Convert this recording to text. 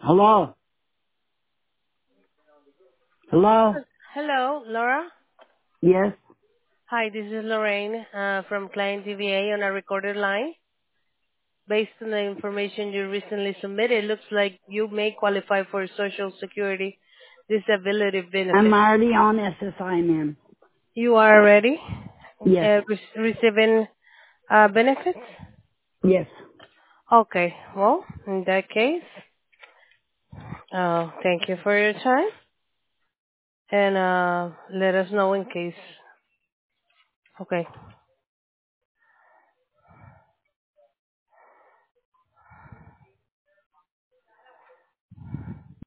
Hello? Hello? Hello, Laura. Yes? Hi, this is Lorraine from Client TVA on a recorded line. Based on the information you recently submitted, it looks like you may qualify for Social Security disability I'm benefits. already on SSI, ma'am. You are already Yes. receiving benefits? Yes. Okay, well, in that case, thank you for your time and let us know in case. Okay.